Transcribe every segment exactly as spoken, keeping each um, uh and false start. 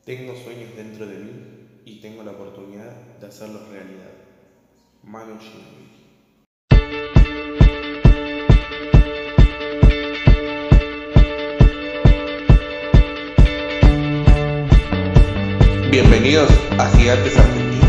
Tengo sueños dentro de mí y tengo la oportunidad de hacerlos realidad. Manu Ginóbili. Bienvenidos a Gigantes Argentinos.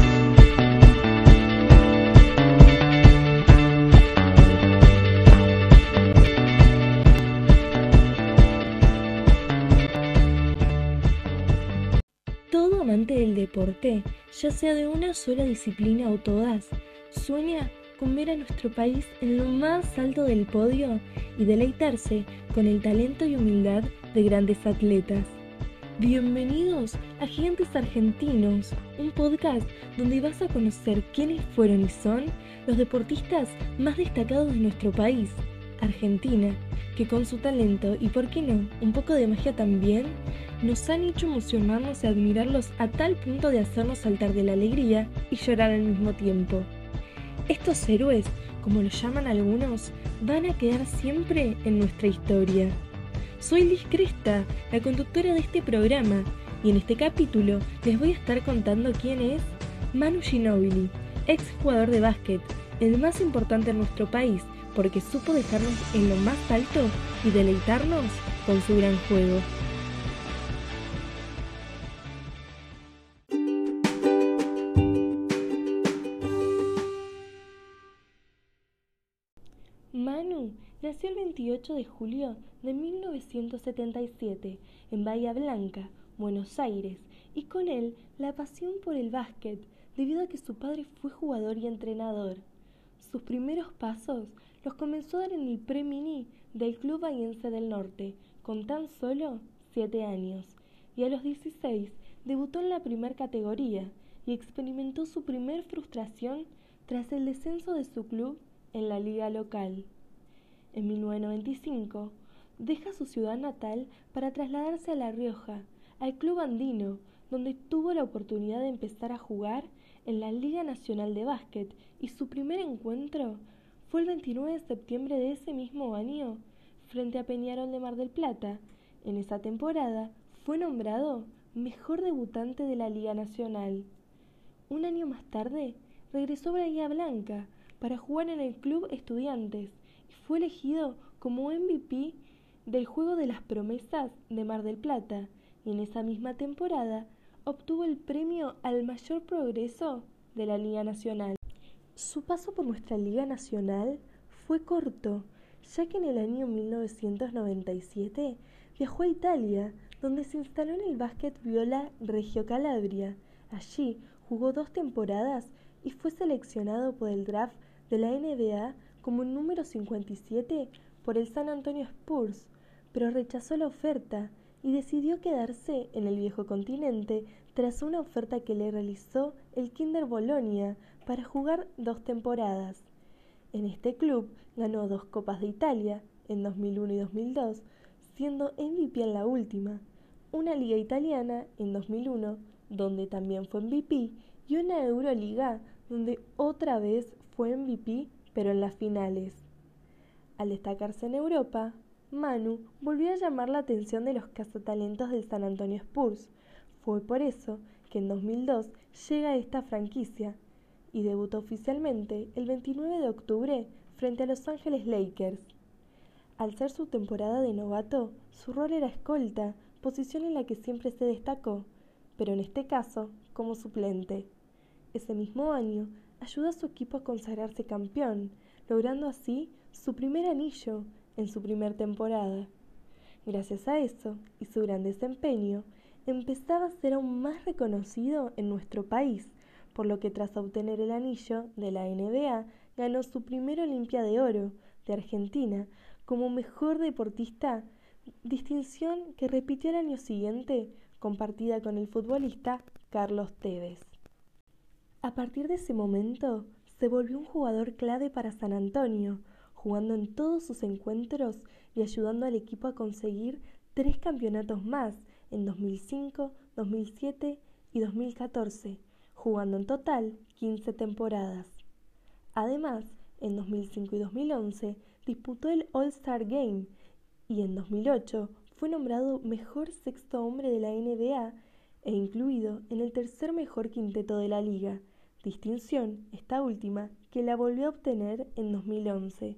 Todo amante del deporte, ya sea de una sola disciplina o todas, sueña con ver a nuestro país en lo más alto del podio y deleitarse con el talento y humildad de grandes atletas. Bienvenidos a Gigantes Argentinos, un podcast donde vas a conocer quiénes fueron y son los deportistas más destacados de nuestro país, Argentina, que con su talento y, por qué no, un poco de magia también, nos han hecho emocionarnos y admirarlos a tal punto de hacernos saltar de la alegría y llorar al mismo tiempo. Estos héroes, como los llaman algunos, van a quedar siempre en nuestra historia. Soy Liz Cresta, la conductora de este programa, y en este capítulo les voy a estar contando quién es Manu Ginóbili, ex jugador de básquet, el más importante en nuestro país, porque supo dejarnos en lo más alto y deleitarnos con su gran juego. Manu nació el veintiocho de julio de mil novecientos setenta y siete en Bahía Blanca, Buenos Aires, y con él la pasión por el básquet, debido a que su padre fue jugador y entrenador. Sus primeros pasos los comenzó a dar en el pre-mini del Club Bahiense del Norte, con tan solo siete años, y a los dieciséis debutó en la primer categoría y experimentó su primer frustración tras el descenso de su club en la liga local. En mil novecientos noventa y cinco deja su ciudad natal para trasladarse a La Rioja, al Club Andino, donde tuvo la oportunidad de empezar a jugar en la Liga Nacional de Básquet, y su primer encuentro fue el veintinueve de septiembre de ese mismo año frente a Peñarol de Mar del Plata. En esa temporada fue nombrado mejor debutante de la Liga Nacional. Un año más tarde regresó a Bahía Blanca para jugar en el Club Estudiantes y fue elegido como M V P del Juego de las Promesas de Mar del Plata, y en esa misma temporada obtuvo el premio al mayor progreso de la Liga Nacional. Su paso por nuestra Liga Nacional fue corto, ya que en el año mil novecientos noventa y siete viajó a Italia, donde se instaló en el Básquet Viola Reggio Calabria. Allí jugó dos temporadas y fue seleccionado por el draft de la N B A como el número cincuenta y siete por el San Antonio Spurs, pero rechazó la oferta y decidió quedarse en el viejo continente tras una oferta que le realizó el Kinder Bologna para jugar dos temporadas. En este club ganó dos Copas de Italia en dos mil uno y dos mil dos, siendo M V P en la última, una Liga Italiana en dos mil uno, donde también fue M V P, y una Euroliga, donde otra vez fue M V P, pero en las finales. Al destacarse en Europa, Manu volvió a llamar la atención de los cazatalentos del San Antonio Spurs. Fue por eso que en dos mil dos llega a esta franquicia y debutó oficialmente el veintinueve de octubre frente a Los Ángeles Lakers. Al ser su temporada de novato, su rol era escolta, posición en la que siempre se destacó, pero en este caso como suplente. Ese mismo año ayudó a su equipo a consagrarse campeón, logrando así su primer anillo en su primer temporada. Gracias a eso y su gran desempeño, empezaba a ser aún más reconocido en nuestro país, por lo que tras obtener el anillo de la N B A, ganó su primer Olimpia de Oro de Argentina como mejor deportista, distinción que repitió el año siguiente, compartida con el futbolista Carlos Tevez. A partir de ese momento, se volvió un jugador clave para San Antonio, jugando en todos sus encuentros y ayudando al equipo a conseguir tres campeonatos más en dos mil cinco, dos mil siete y dos mil catorce, jugando en total quince temporadas. Además, en dos mil cinco y dos mil once disputó el All-Star Game y en dos mil ocho fue nombrado mejor sexto hombre de la N B A e incluido en el tercer mejor quinteto de la liga, distinción, esta última, que la volvió a obtener en dos mil once.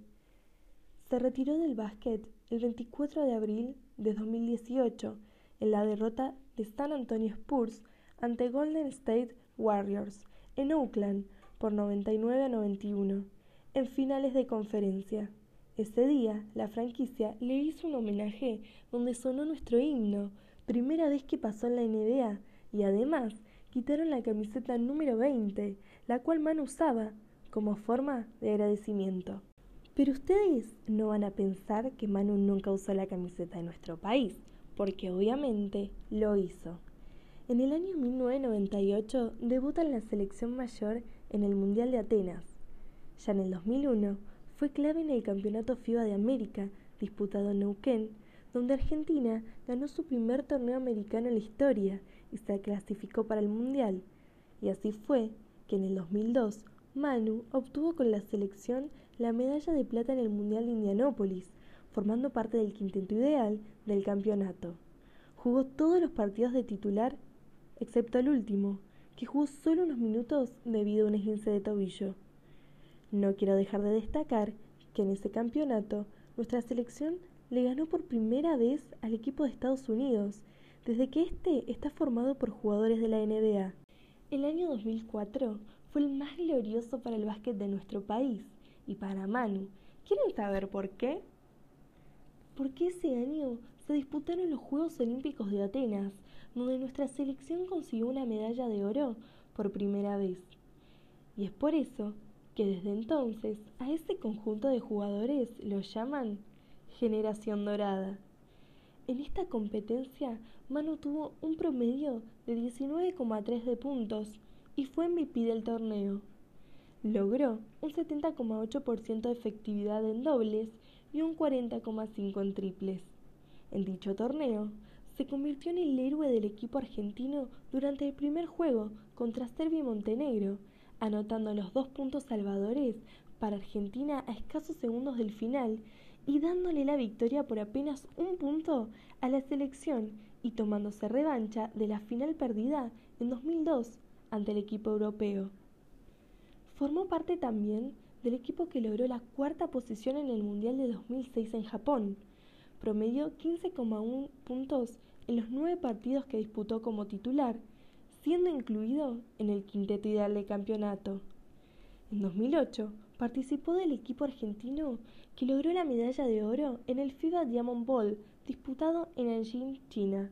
Se retiró del básquet el veinticuatro de abril de dos mil dieciocho en la derrota de San Antonio Spurs ante Golden State Warriors en Oakland por noventa y nueve a noventa y uno en finales de conferencia. Ese día, la franquicia le hizo un homenaje donde sonó nuestro himno, primera vez que pasó en la N B A, y además quitaron la camiseta número veinte, la cual Manu usaba, como forma de agradecimiento. Pero ustedes no van a pensar que Manu nunca usó la camiseta de nuestro país, porque obviamente lo hizo. En el año mil novecientos noventa y ocho debuta en la selección mayor en el Mundial de Atenas. Ya en el dos mil uno fue clave en el Campeonato FIBA de América, disputado en Neuquén, donde Argentina ganó su primer torneo americano en la historia y se clasificó para el Mundial. Y así fue que en el dos mil dos Manu obtuvo con la selección la medalla de plata en el Mundial de Indianápolis, formando parte del quinteto ideal del campeonato. Jugó todos los partidos de titular, excepto el último, que jugó solo unos minutos debido a un esguince de tobillo. No quiero dejar de destacar que en ese campeonato nuestra selección le ganó por primera vez al equipo de Estados Unidos, desde que este está formado por jugadores de la N B A. El año dos mil cuatro fue el más glorioso para el básquet de nuestro país y para Manu. ¿Quieren saber por qué? Porque ese año se disputaron los Juegos Olímpicos de Atenas, donde nuestra selección consiguió una medalla de oro por primera vez. Y es por eso que desde entonces a ese conjunto de jugadores lo llaman Generación Dorada. En esta competencia, Manu tuvo un promedio de diecinueve coma tres de puntos y fue M V P del torneo. Logró un setenta coma ocho por ciento de efectividad en dobles y un cuarenta coma cinco por ciento en triples. En dicho torneo, se convirtió en el héroe del equipo argentino durante el primer juego contra Serbia y Montenegro, anotando los dos puntos salvadores para Argentina a escasos segundos del final y dándole la victoria por apenas un punto a la selección y tomándose revancha de la final perdida en dos mil dos ante el equipo europeo. Formó parte también del equipo que logró la cuarta posición en el Mundial de dos mil seis en Japón. Promedió quince coma uno puntos en los nueve partidos que disputó como titular, siendo incluido en el quinteto ideal del campeonato. En dos mil ocho participó del equipo argentino que logró la medalla de oro en el FIBA Diamond Bowl disputado en Nanjing, China.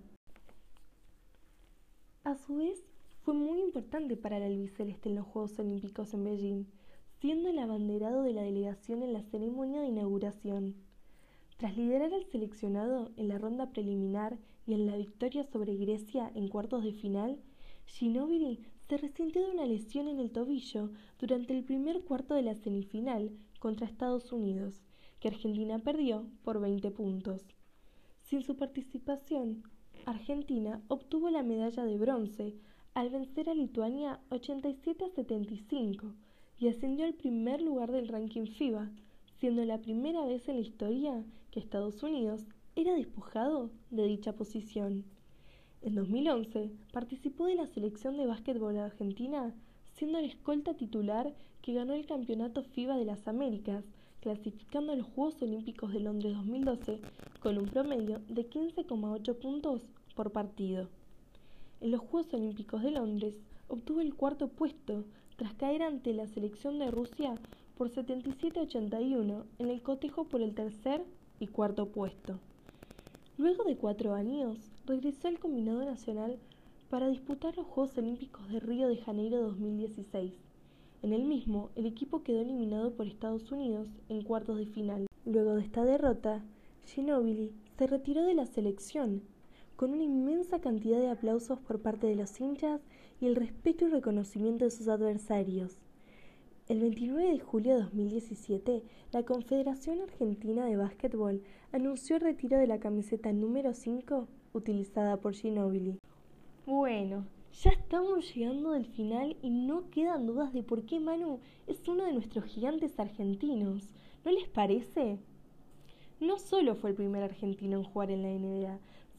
A su vez, fue muy importante para el albiceleste en los Juegos Olímpicos en Beijing, siendo el abanderado de la delegación en la ceremonia de inauguración. Tras liderar al seleccionado en la ronda preliminar y en la victoria sobre Grecia en cuartos de final, Ginóbili se resintió de una lesión en el tobillo durante el primer cuarto de la semifinal contra Estados Unidos, que Argentina perdió por veinte puntos. Sin su participación, Argentina obtuvo la medalla de bronce al vencer a Lituania ochenta y siete a setenta y cinco y ascendió al primer lugar del ranking FIBA, siendo la primera vez en la historia que Estados Unidos era despojado de dicha posición. En dos mil once participó de la selección de básquetbol argentina, siendo el escolta titular que ganó el Campeonato FIBA de las Américas, clasificando a los Juegos Olímpicos de Londres dos mil doce con un promedio de quince coma ocho puntos por partido. En los Juegos Olímpicos de Londres obtuvo el cuarto puesto tras caer ante la selección de Rusia por setenta y siete a ochenta y uno en el cotejo por el tercer y cuarto puesto. Luego de cuatro años, regresó al combinado nacional para disputar los Juegos Olímpicos de Río de Janeiro dos mil dieciséis. En el mismo, el equipo quedó eliminado por Estados Unidos en cuartos de final. Luego de esta derrota, Ginóbili se retiró de la selección, con una inmensa cantidad de aplausos por parte de los hinchas y el respeto y reconocimiento de sus adversarios. El veintinueve de julio de dos mil diecisiete, la Confederación Argentina de Básquetbol anunció el retiro de la camiseta número cinco utilizada por Ginóbili. Bueno, ya estamos llegando al final y no quedan dudas de por qué Manu es uno de nuestros gigantes argentinos. ¿No les parece? No solo fue el primer argentino en jugar en la N B A,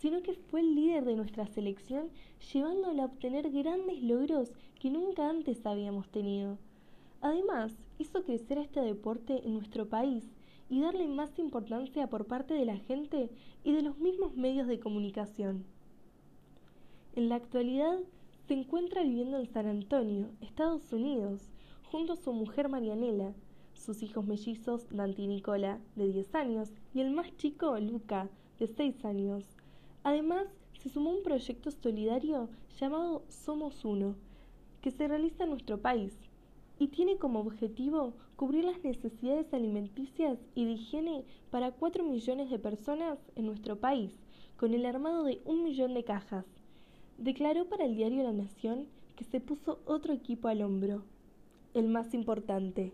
sino que fue el líder de nuestra selección, llevándola a obtener grandes logros que nunca antes habíamos tenido. Además, hizo crecer este deporte en nuestro país y darle más importancia por parte de la gente y de los mismos medios de comunicación. En la actualidad, se encuentra viviendo en San Antonio, Estados Unidos, junto a su mujer Marianela, sus hijos mellizos Dante y Nicola, de diez años, y el más chico, Luca, de seis años. Además, se sumó un proyecto solidario llamado Somos Uno, que se realiza en nuestro país y tiene como objetivo cubrir las necesidades alimenticias y de higiene para cuatro millones de personas en nuestro país, con el armado de un millón de cajas. Declaró para el diario La Nación que se puso otro equipo al hombro, el más importante.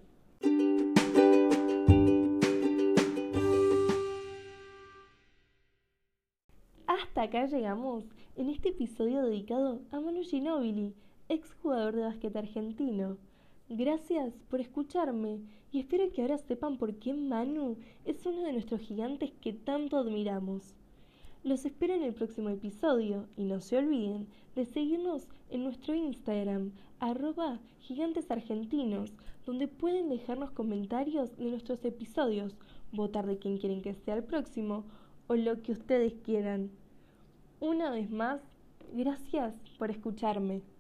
Hasta acá llegamos en este episodio dedicado a Manu Ginóbili, exjugador de básquet argentino. Gracias por escucharme y espero que ahora sepan por qué Manu es uno de nuestros gigantes que tanto admiramos. Los espero en el próximo episodio y no se olviden de seguirnos en nuestro Instagram, arroba gigantesargentinos, donde pueden dejarnos comentarios de nuestros episodios, votar de quién quieren que sea el próximo o lo que ustedes quieran. Una vez más, gracias por escucharme.